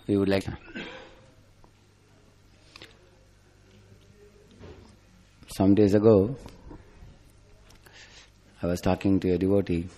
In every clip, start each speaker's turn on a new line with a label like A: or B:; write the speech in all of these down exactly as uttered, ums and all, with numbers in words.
A: we would like... Some days ago, I was talking to a devotee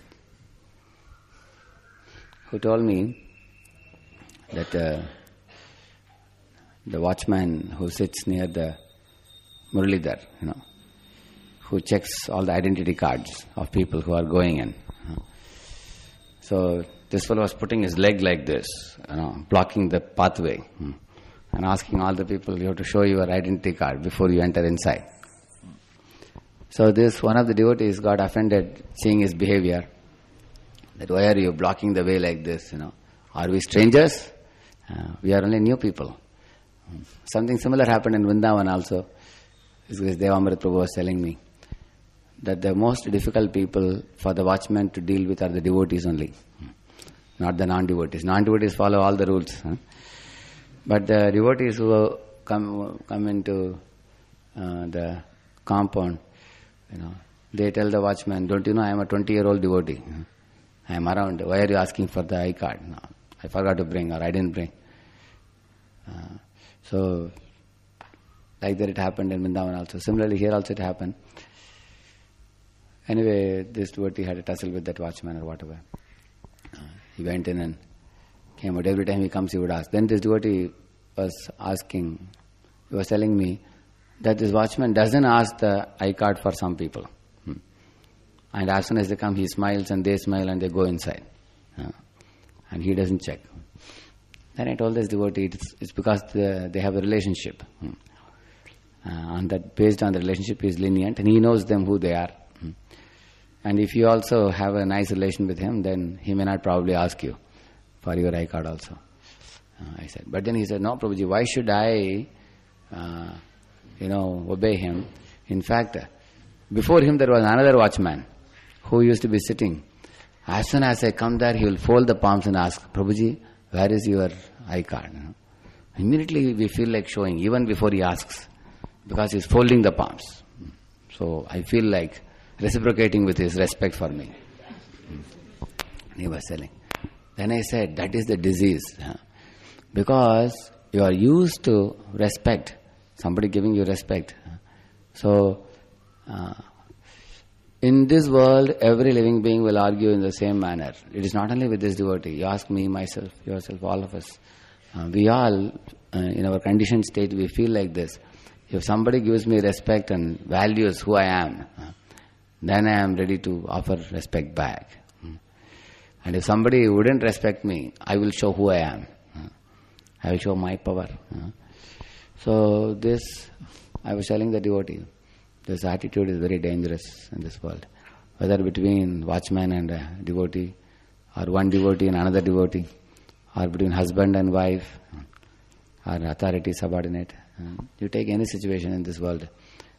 A: who told me that uh, the watchman who sits near the Muralidhar, you know, who checks all the identity cards of people who are going in. You know. So this fellow was putting his leg like this, you know, blocking the pathway, you know, and asking all the people, you have to show your identity card before you enter inside. So this, one of the devotees got offended seeing his behavior, that why are you blocking the way like this, you know? Are we strangers? Uh, we are only new people. Something similar happened in Vrindavan also. This Devamrit Prabhu was telling me that the most difficult people for the watchman to deal with are the devotees only, not the non-devotees. Non-devotees follow all the rules. Huh? But the devotees who come come into uh, the compound, you know, they tell the watchman, don't you know I am a twenty-year-old devotee. I am around. Why are you asking for the I card? No, I forgot to bring or I didn't bring. Uh, so, like that it happened in Vrindavan also. Similarly, here also it happened. Anyway, this devotee had a tussle with that watchman or whatever. Uh, he went in and came out. Every time he comes, he would ask. Then this devotee was asking, he was telling me that this watchman doesn't ask the I card for some people. Hmm. And as soon as they come, he smiles and they smile and they go inside. Uh, and he doesn't check. Then I told this devotee, it's, it's because the, they have a relationship. Hmm. Uh, and that based on the relationship, he is lenient and he knows them who they are. Hmm. And if you also have a nice relation with him, then he may not probably ask you for your I card also. Uh, I said, but then he said, no, Prabhuji, why should I... Uh, you know, obey him. In fact, before him there was another watchman who used to be sitting. As soon as I come there, he will fold the palms and ask, Prabhuji, where is your I card? You know? Immediately we feel like showing, even before he asks, because he is folding the palms. So I feel like reciprocating with his respect for me. He was telling. Then I said, that is the disease. Because you are used to respect, somebody giving you respect. So, uh, in this world, every living being will argue in the same manner. It is not only with this devotee. You ask me, myself, yourself, all of us. Uh, we all, uh, in our conditioned state, we feel like this. If somebody gives me respect and values who I am, uh, then I am ready to offer respect back. Mm. And if somebody wouldn't respect me, I will show who I am. Uh, I will show my power. Uh. So this, I was telling the devotee, this attitude is very dangerous in this world. Whether between watchman and a devotee, or one devotee and another devotee, or between husband and wife, or authority, subordinate. You take any situation in this world.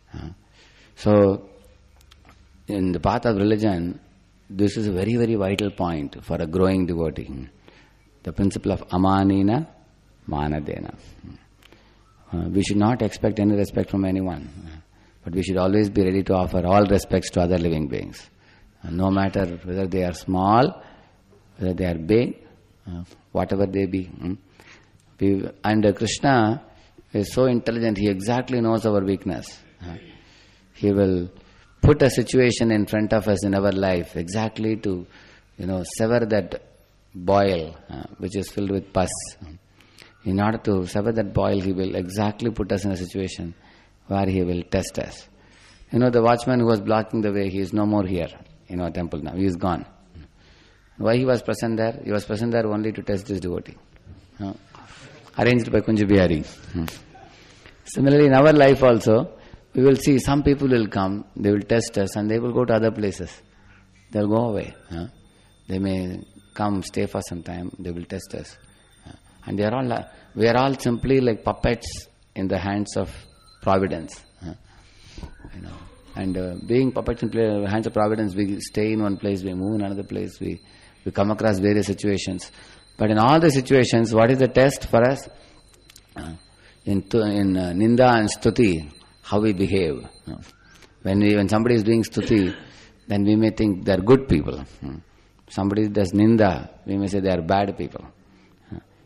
A: So, in the path of religion, this is a very, very vital point for a growing devotee. The principle of amanina manadena. Uh, we should not expect any respect from anyone, but we should always be ready to offer all respects to other living beings, uh, no matter whether they are small, whether they are big, uh, whatever they be. Hmm? We, and uh, Krishna is so intelligent, he exactly knows our weakness. Uh, he will put a situation in front of us in our life exactly to, you know, sever that boil uh, which is filled with pus. In order to sever that boil, he will exactly put us in a situation where he will test us. You know, the watchman who was blocking the way, he is no more here in our temple now. He is gone. Why he was present there? He was present there only to test this devotee. Uh, arranged by Kunja Bihari. Hmm. Similarly, in our life also, we will see some people will come, they will test us and they will go to other places. They will go away. Huh? They may come, stay for some time, they will test us. And they are all, we are all simply like puppets in the hands of providence. Huh? You know, and uh, being puppets in the hands of providence, we stay in one place, we move in another place, we, we come across various situations. But in all the situations, what is the test for us? Uh, in in uh, Ninda and Stuti, how we behave. You know. When we, when somebody is doing Stuti, then we may think they are good people. Hmm. Somebody does Ninda, we may say they are bad people.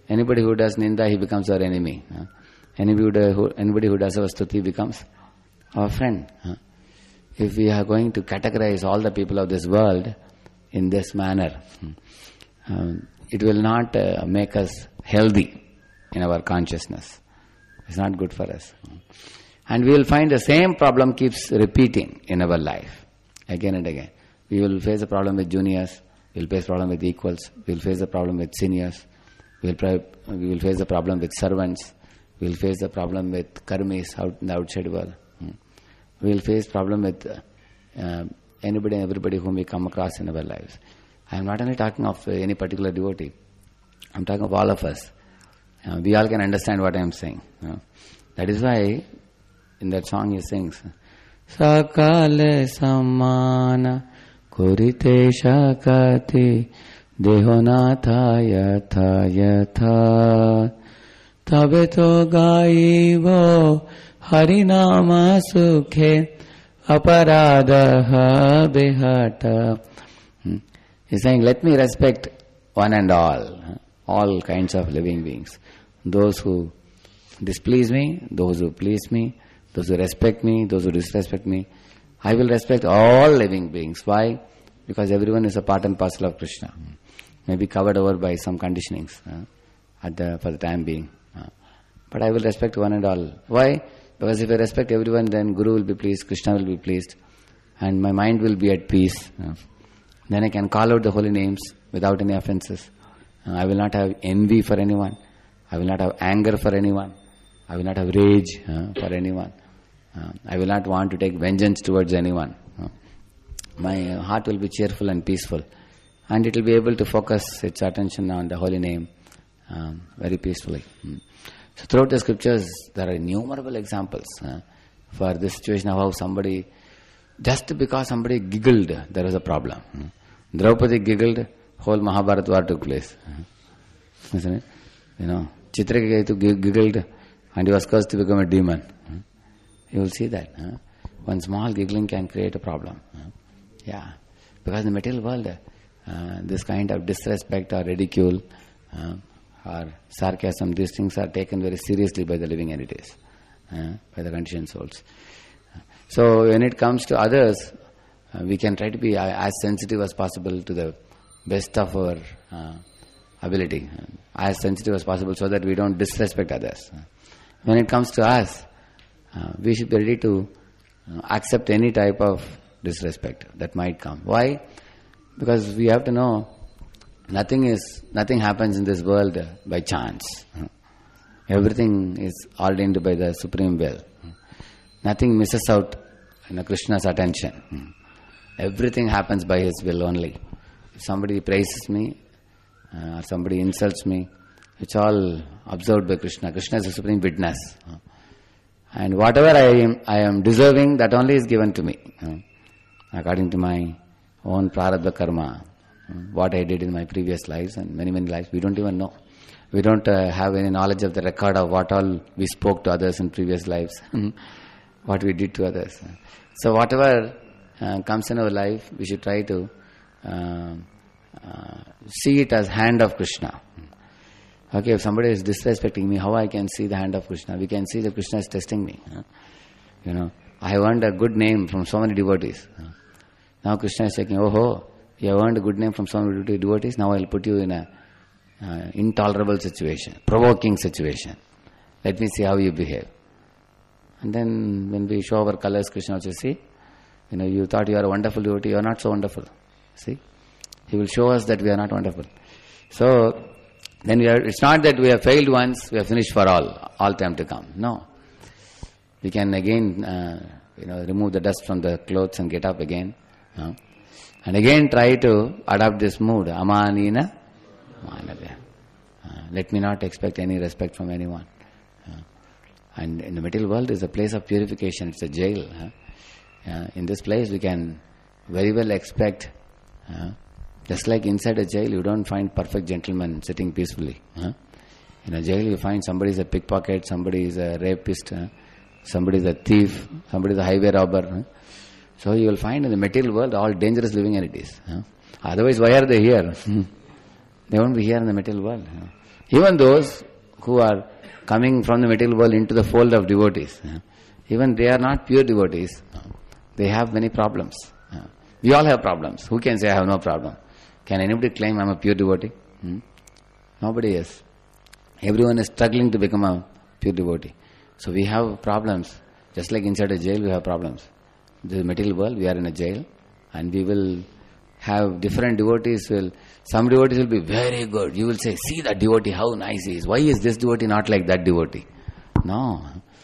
A: Anybody who does ninda, he becomes our enemy. Huh? Anybody who, anybody who does our stuti becomes our friend. Huh? If we are going to categorize all the people of this world in this manner, um, it will not uh, make us healthy in our consciousness. It's not good for us. And we will find the same problem keeps repeating in our life, again and again. We will face a problem with juniors, we will face a problem with equals, we will face a problem with seniors, we will, pri- we will face a problem with servants, we will face a problem with karmis out in the outside world. We will face problem with uh, anybody and everybody whom we come across in our lives. I am not only talking of uh, any particular devotee, I am talking of all of us. Uh, we all can understand what I am saying. You know. That is why in that song he sings, Sakale samana kurite shakati dehonatha yatha yatha tabeto gaivo harinama sukhe aparadaha behata. Hmm. He's saying, let me respect one and all, all kinds of living beings. Those who displease me, those who please me, those who respect me, those who disrespect me. I will respect all living beings. Why? Because everyone is a part and parcel of Krishna. Maybe covered over by some conditionings uh, at the, for the time being. Uh, but I will respect one and all. Why? Because if I respect everyone, then Guru will be pleased, Krishna will be pleased, and my mind will be at peace. Uh, then I can call out the holy names without any offenses. Uh, I will not have envy for anyone. I will not have anger for anyone. I will not have rage uh, for anyone. Uh, I will not want to take vengeance towards anyone. Uh, my heart will be cheerful and peaceful, and it will be able to focus its attention on the holy name um, very peacefully. Mm. So throughout the scriptures, there are innumerable examples uh, for this situation of how somebody, just because somebody giggled, there was a problem. Mm. Draupadi giggled, whole Mahabharata war took place. Uh, isn't it? You know, Chitraketu giggled, and he was cursed to become a demon. Uh, you will see that. Uh, one small giggling can create a problem. Uh, yeah, because in the material world, uh, this kind of disrespect or ridicule, uh, or sarcasm, these things are taken very seriously by the living entities, uh, by the conditioned souls. So when it comes to others, uh, we can try to be as sensitive as possible to the best of our uh, ability, uh, as sensitive as possible so that we don't disrespect others. Uh, when it comes to us, uh, we should be ready to uh, accept any type of disrespect that might come. Why? Because we have to know Nothing is, nothing happens in this world by chance. Everything is ordained by the Supreme Will. Nothing misses out in Krishna's attention. Everything happens by His will only. If somebody praises me, uh, or somebody insults me, it's all observed by Krishna. Krishna is the Supreme Witness. And whatever I am, I am deserving, that only is given to me, according to my own prarabdha karma. What I did in my previous lives and many, many lives, we don't even know. We don't uh, have any knowledge of the record of what all we spoke to others in previous lives, what we did to others. So whatever uh, comes in our life, we should try to uh, uh, see it as hand of Krishna. Okay, if somebody is disrespecting me, how I can see the hand of Krishna? We can see that Krishna is testing me. You know, I have earned a good name from so many devotees. Now Krishna is saying, oh ho, you have earned a good name from so many devotees, now I will put you in a uh, intolerable situation, provoking situation. Let me see how you behave. And then when we show our colors, Krishna also see, you know, you thought you are a wonderful devotee, you are not so wonderful. See? He will show us that we are not wonderful. So, then we are, it's not that we have failed once, we have finished for all, all time to come. No. We can again, uh, you know, remove the dust from the clothes and get up again. Uh, and again try to adopt this mood. Amanina manavya. Uh, let me not expect any respect from anyone. Uh, and in the material world is a place of purification, it's a jail. Uh, uh, in this place we can very well expect, uh, just like inside a jail you don't find perfect gentlemen sitting peacefully. Uh, in a jail you find somebody is a pickpocket, somebody is a rapist, uh, somebody is a thief, somebody is a highway robber. Uh, So you will find in the material world all dangerous living entities. Huh? Otherwise, why are they here? They won't be here in the material world. Huh? Even those who are coming from the material world into the fold of devotees, even they are not pure devotees. They have many problems. We all have problems. Who can say I have no problem? Can anybody claim I am a pure devotee? Hmm? Nobody is. Everyone is struggling to become a pure devotee. So we have problems. Just like inside a jail we have problems. The material world, we are in a jail, and we will have different devotees. Will Some devotees will be very good. You will say, see that devotee, how nice he is. Why is this devotee not like that devotee? No.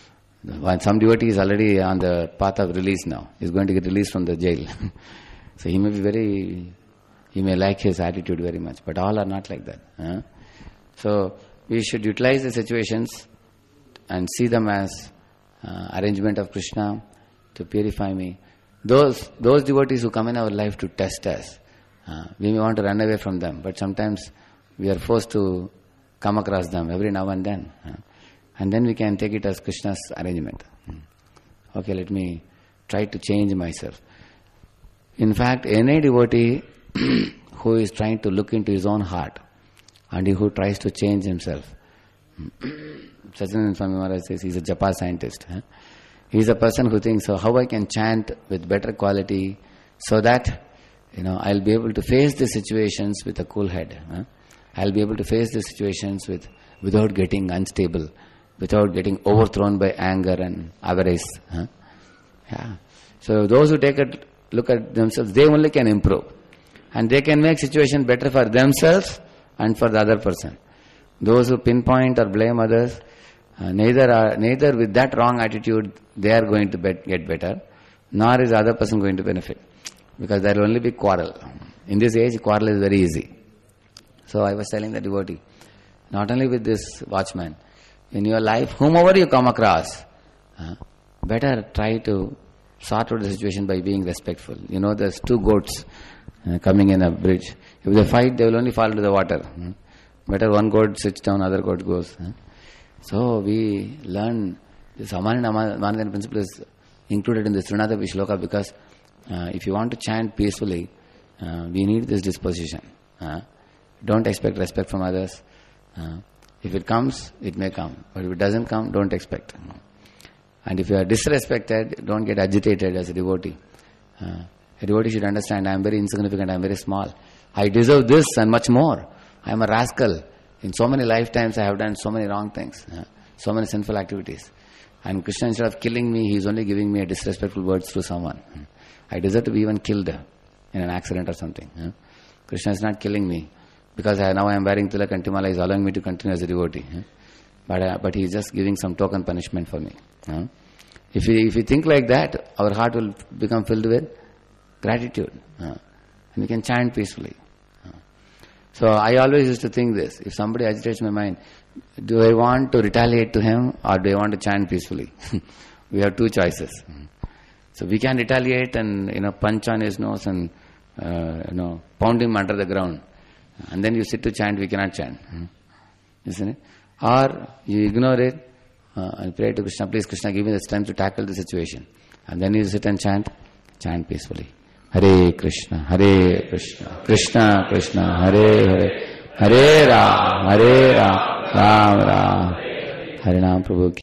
A: Some devotee is already on the path of release now. He is going to get released from the jail. So he may be very, he may like his attitude very much, but all are not like that. Huh? So we should utilize the situations and see them as uh, arrangement of Krishna to purify me. Those those devotees who come in our life to test us, uh, we may want to run away from them, but sometimes we are forced to come across them every now and then. Uh, and then we can take it as Krishna's arrangement. Okay, let me try to change myself. In fact, any devotee who is trying to look into his own heart and who tries to change himself, Sachidananda Swami Maharaj says he's a japa scientist. Huh? He's a person who thinks, so how I can chant with better quality so that, you know, I'll be able to face the situations with a cool head. Huh? I'll be able to face the situations with without getting unstable, without getting overthrown by anger and avarice. Huh? Yeah. So those who take a look at themselves, they only can improve. And they can make situation better for themselves and for the other person. Those who pinpoint or blame others, uh, neither are, neither with that wrong attitude they are going to bet, get better, nor is the other person going to benefit. Because there will only be quarrel. In this age, quarrel is very easy. So I was telling the devotee, not only with this watchman, in your life, whomever you come across, uh, better try to sort out the situation by being respectful. You know, there's two goats uh, coming in a bridge. If they fight, they will only fall into the water. Hmm? Better one goat sits down, other goat goes. Huh? So we learn this Amanina principle is included in the Srinadavi Shloka because uh, if you want to chant peacefully, uh, we need this disposition. Uh, don't expect respect from others. Uh, if it comes, it may come. But if it doesn't come, don't expect. And if you are disrespected, don't get agitated as a devotee. Uh, a devotee should understand, I am very insignificant, I am very small. I deserve this and much more. I am a rascal. In so many lifetimes I have done so many wrong things, uh, so many sinful activities. And Krishna, instead of killing me, he is only giving me a disrespectful words through someone. I deserve to be even killed in an accident or something. Uh. Krishna is not killing me because I, now I am wearing tilak and timala, he is allowing me to continue as a devotee. Uh. But, uh, but he is just giving some token punishment for me. Uh. If we if we think like that, our heart will become filled with gratitude. Uh. And we can chant peacefully. So I always used to think this, if somebody agitates my mind, do I want to retaliate to him or do I want to chant peacefully? We have two choices. So we can retaliate and, you know, punch on his nose and, uh, you know, pound him under the ground. And then you sit to chant, we cannot chant. Isn't it? Or you ignore it uh, and pray to Krishna, please Krishna, give me the strength to tackle the situation. And then you sit and chant, chant peacefully. Hare Krishna, Hare Krishna, Krishna Krishna, Hare Hare, Hare Ram, Hare Ram, Ram Ram, Hare Ram Prabhu.